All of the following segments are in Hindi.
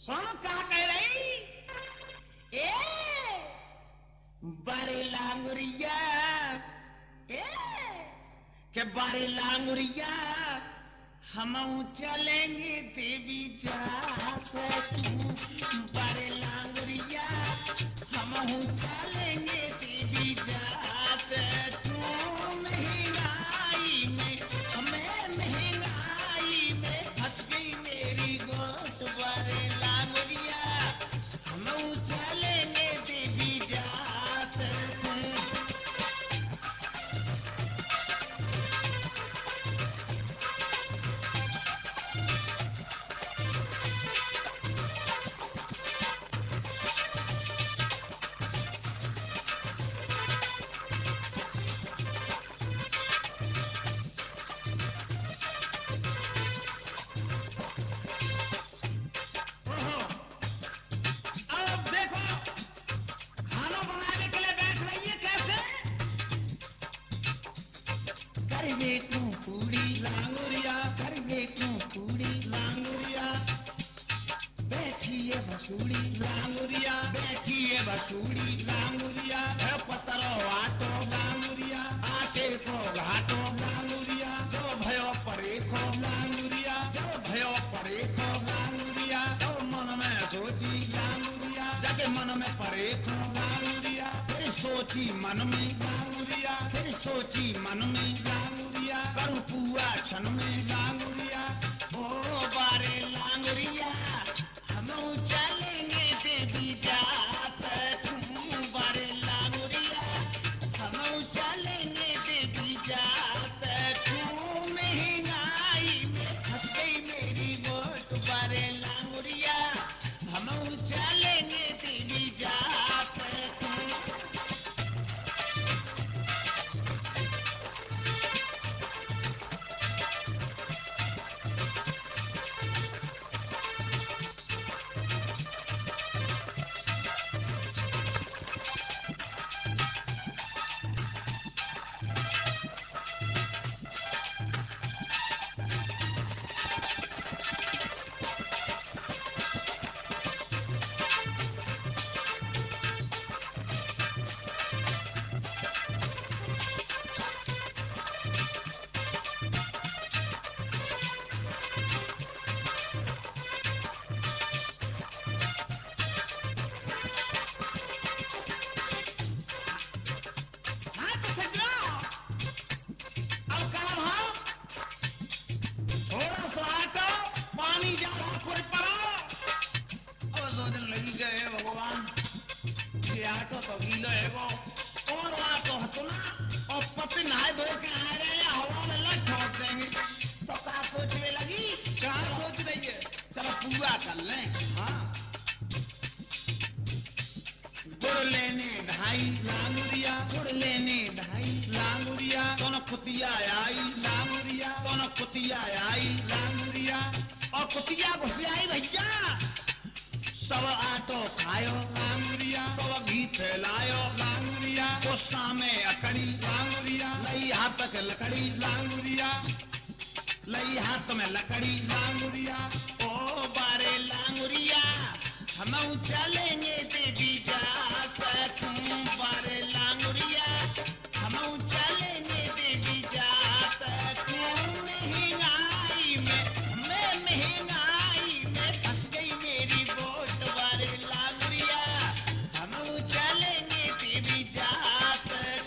सुन क्या कह रही ए बड़े लांगुरिया ए के बड़े लांगुरिया हम चलेंगे देवी जात बड़े लांगुरिया हम चलेंगे देवी जात तू महंगाई में हमें महंगाई में फंस गई मेरी गोट बड़े लांगुरिया हम चलेंगे देवी जात पूरी लांगुरिया करवे तू पूरी लांगुरिया बैठी है बसूड़ी लांगुरिया बैठी है बसूड़ी लांगुरिया है पतलो आटो लांगुरिया आटे को घाटो लांगुरिया जो भयो परे को लांगुरिया जो भयो परे को लांगुरिया जो मन में सोची लांगुरिया जगे मन में परे को लांगुरिया फिर सोची मन में लांगुरिया फिर सोची मन में लांगुरिया करूं पूरा क्षण में लांगुरिया ओ बारे लांगुरिया हम चलेंगे देवी जात तुम बारे लांगुरिया हम चलेंगे देवी जात तू महंगाई में फंस गई मेरी गोट बारे लांगुरिया हम चलेंगे देवी जात आटो तो गीलो है वो और आटो हतो ना और पति नहाए धो के आ रहे हैं हवा में लग ठोक देंगे तो क्या सोचने लगी क्या सोच रही है चलो पूरा कर लें हाँ गुड़ लेने ढाई लांगुरिया गुड़ लेने ढाई लांगुरिया दोनों कुतिया आई लांगुरिया दोनों कुतिया आई लांगुरिया और कुतिया घुस आई भैया सब आटो खायो लांगुरिया सब घी फैलायो लांगुरिया गुस्सा में अकड़ी लांगुरिया लई हाथ तक लकड़ी लांगुरिया लई हाथ में लकड़ी लांगुरिया ओ बारे लांगुरिया हम चलेंगे देवी जात तुम बारे लांगुरिया हम चलेंगे देवी जात तुम महंगाई में मैं महंगाई में फंस गई मेरी बोट बारे लांगुरिया हम चलेंगे देवी जात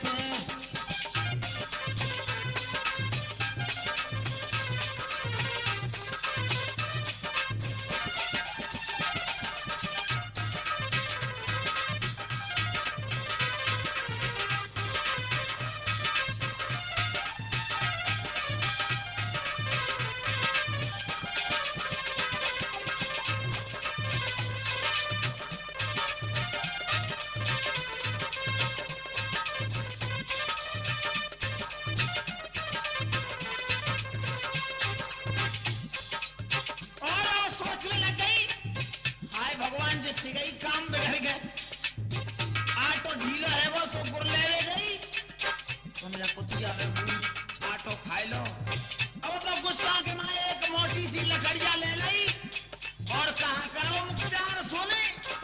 काम बिगड़ गए आटो ढीला है वो सो गुर ले गई समझा कुतिया में आटो खाई लो अब तो गुस्सा के मारे एक मोटी सी लकड़िया ले ली और कहा करो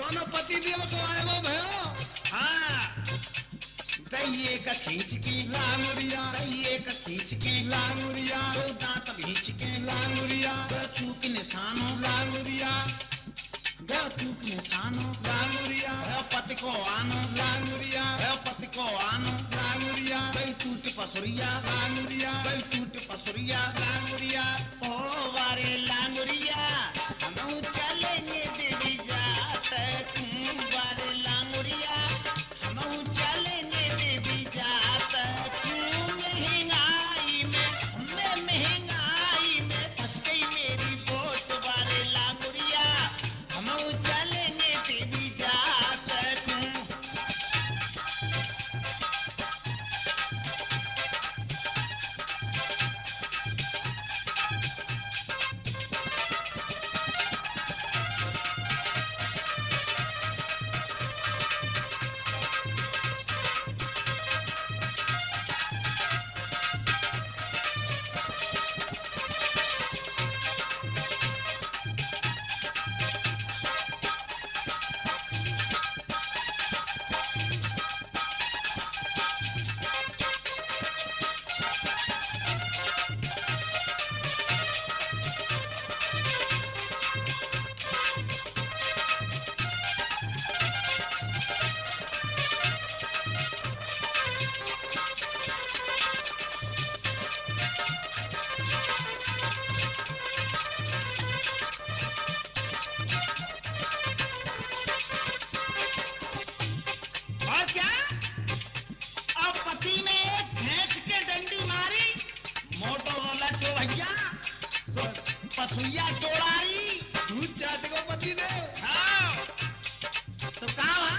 मानो पति देव को आए वो भयो। हाँ दैये का खींच के लांगुरिया, दैये का खींच के लांगुरिया, दो दांत खींच के लांगुरिया, चूक निशानो लांगुरिया, चूक निशानो लांगुरिया, पति को आनो लांगुरिया, पति को आनो लांगुरिया, गई टूट पसुरिया लांगुरिया, गई टूट पसुरिया लांगुरिया। ओ वारे लांगुरिया हम चलेंगे देवी जात, तुम वारे लांगुरिया हम चलेंगे देवी जात, तू महंगाई में, मैं महंगाई में फंस गई मेरी वोट वारे लांगुरिया, हम चलेंगे देवी जात तुम। पसुइया टोड़ारी दूध चाट को पति देव। हाँ तो कहा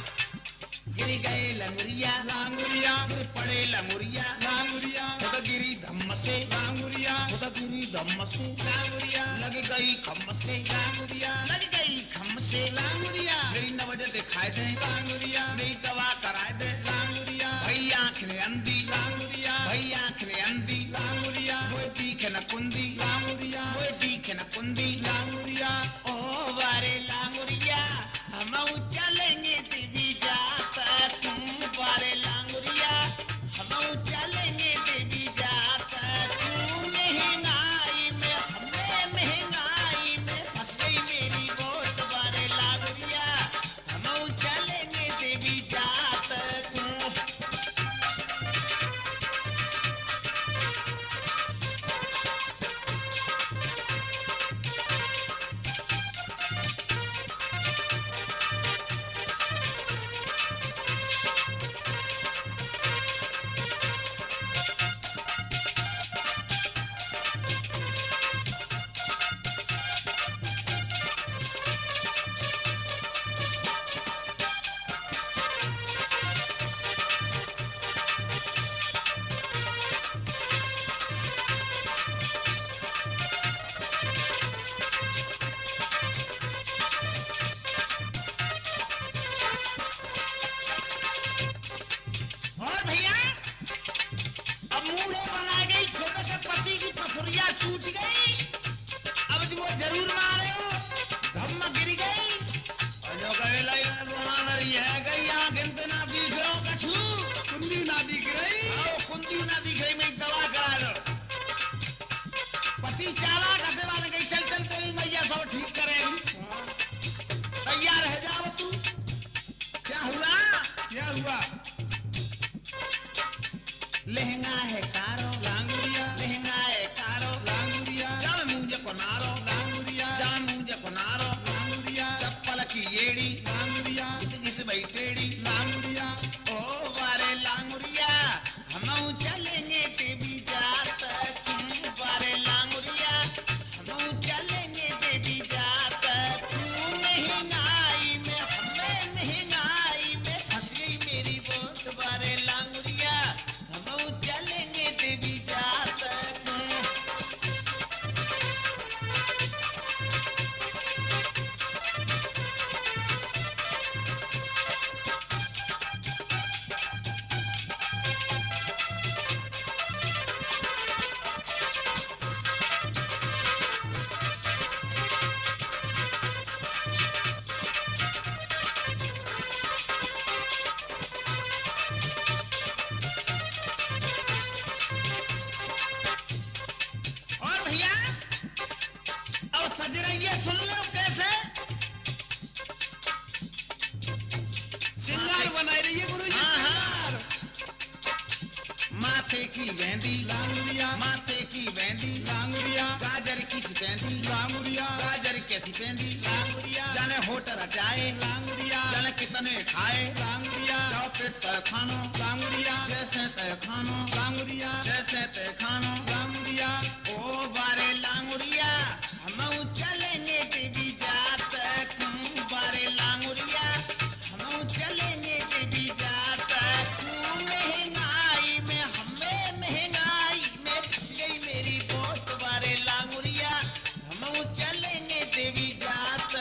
गिर गए लंगुरिया लांगुरिया, गिर पड़े लंगुरिया लांगुरिया, उधर गिरी धम्म से लांगुरिया, उधर गिरी धम्म से लांगुरिया, लग गई खम्म से लांगुरिया, लग गई खम्म से लांगुरिया, मेरी नवज दिखाए दे लांगुरिया, मेरी दवा कराए दे लांगुरिया, भई आंखें अंधी लांगुरिया, भई आंखें अंधी लांगुरिया, वो दिखे न कुंदी लांगुरिया, वो दिखे न कुंदी लांगुरिया। ओ वारे लांगुरिया हम चलेंगे देवी जात, तुम वारे लांगुरिया हम चलेंगे देवी जात, तू महंगाई में, हमें महंगाई में फंस गई मेरी वोट वारे लांगुरिया हम चलेंगे देवी जात तू। टूट गई, अब जो वो जरूर मारे हो, धम्म गिर गई, और जो कहे लाई बुहाना रही है गई आँख इनपे ना दिख रहा कछु, कुंदी ना दिख रही, आओ कुंदी ना दिख रही, मैं दवा करा लो। पति चाला करते वाले गई चल चल तेरी मैया सब ठीक करेगी, तैयार है जाओ तू। क्या हुआ? क्या हुआ? लहंगा है कारो लांगुरिया, लहंगा है कारो लांगुरिया, जान मुझे को नारो लांगुरिया, जान मुझे को नारो लांगुरिया, चप्पल की येड़ी लांगुरिया, किस बैठेड़ी लांगुरिया, ओ वारे लांगुरिया हम चलेंगे देवी जात, तुम वारे लांगुरिया हम चलेंगे देवी जात, तू महंगाई में, हमें महंगाई में फंस गई मेरी की मेहंदी लांगुरिया माथे की मेहंदी लांगुरिया गाजर की सिपेंदी लांगुरिया गाजर कैसी पेंदी लांगुरिया जाने होटल रचाए लांगुरिया जाने कितने खाए लांगुरिया जाओ पेट तय खानो लांगुरिया जैसे तय खानो लांगुरिया जैसे तय खानो लांगुरिया ओ बारे लांगुरिया हम चलेंगे देवी जात बारे लांगुरिया हम चलेंगे देवी जात महंगाई में हमें महंगाई में पिस गई मेरी वोट बारे लांगुरिया हम चलेंगे देवी जात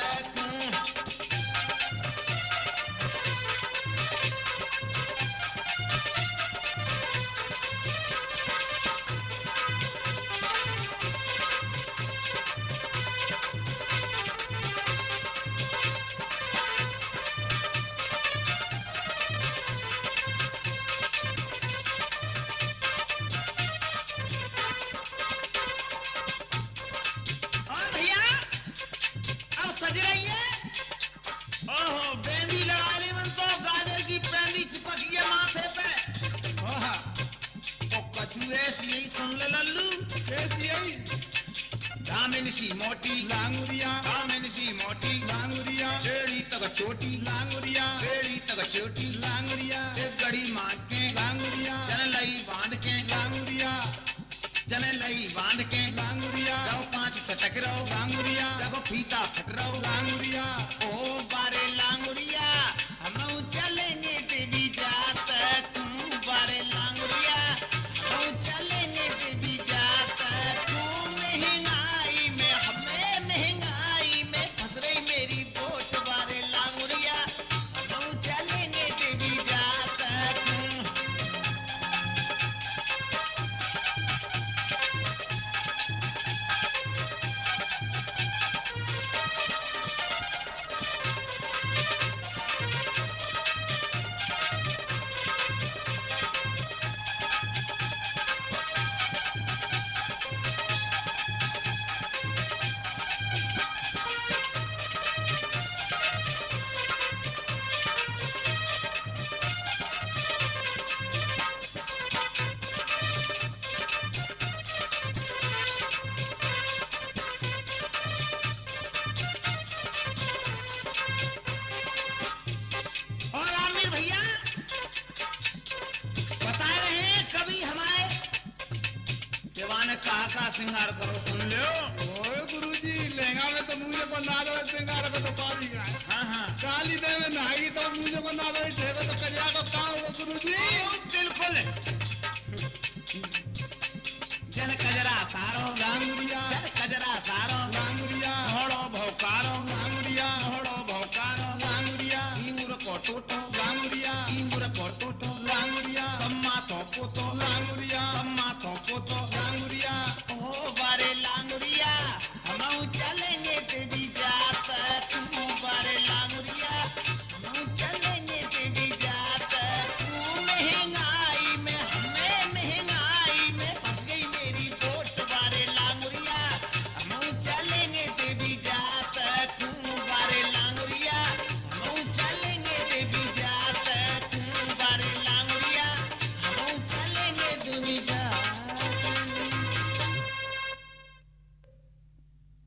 और भैया अब सज रही है ओहो बेंदी लगा ली मन तो गाजर की पेंदी चिपक गई माथे पे ओहा ओ कछुए सी यही सुन ले लल्लू कैसी आई दामिन सी मोटी लांगुरिया दामिन सी मोटी लांगुरिया बेड़ी तक छोटी लांगुरिया बेड़ी तक छोटी लांगुरिया एक गड़ी मार के लांगुरिया जन लई बांध के लांगुरिया जन लई बांध के लांगुरिया जाओ पांच चटक रहो लांगुरिया जब फीता फट रहो लांगुरिया ओ बारे लांगुरिया हम चलेंगे देवी जात तू बारे लांगुरिया हम चलेंगे देवी जात तू महंगाई में हमें महंगाई में फंस रही मेरी वोट बारे लांगुरिया हम चलेंगे देवी जात और आमिर भैया बता रहे हैं कभी हमारे जवान का श्रृंगार करो सुन लो ओए गुरुजी लहंगा में तो मुझे को ना दो सिंगार को तो पारी का हाँ हाँ काली देवे नहाई तो मुझे को ना दो ठेको तो करिया को का